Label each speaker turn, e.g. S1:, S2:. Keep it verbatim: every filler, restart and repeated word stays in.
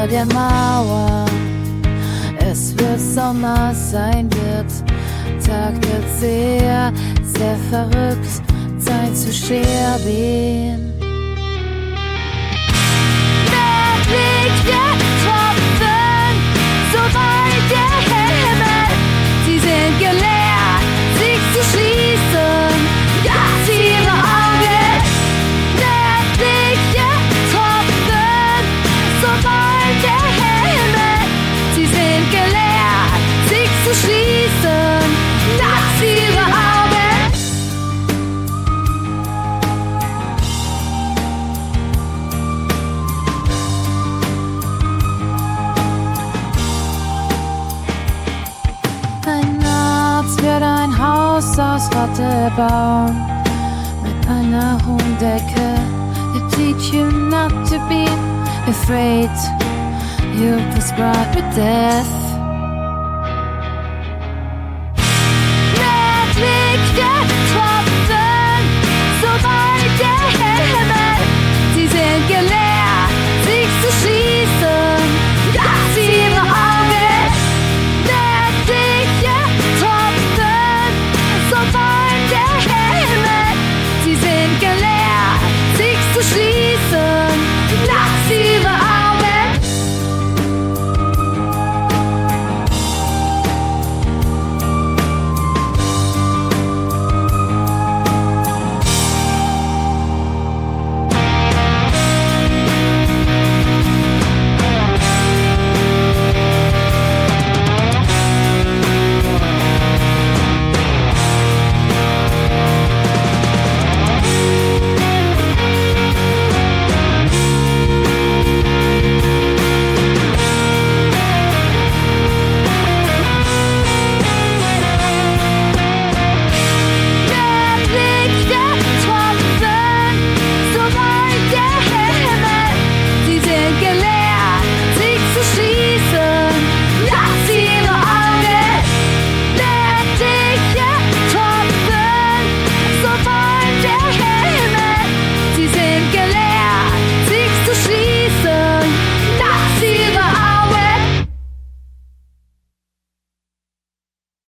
S1: der Mauer. Es wird Sommer sein, wird Tag wird sehr, sehr verrückt, Zeit zu sterben. Mächtige Tropfen, so weit der Himmel, sie sind gelehrt, sich zu schließen, dass ihre Augen. Mächtige Tropfen, so weit der Himmel, sie sind gelehrt, sich zu schließen, dass ihre Augen. Aus Watte bauen mit einer hohen Decke. It teach you not to be afraid. You prescribe with death.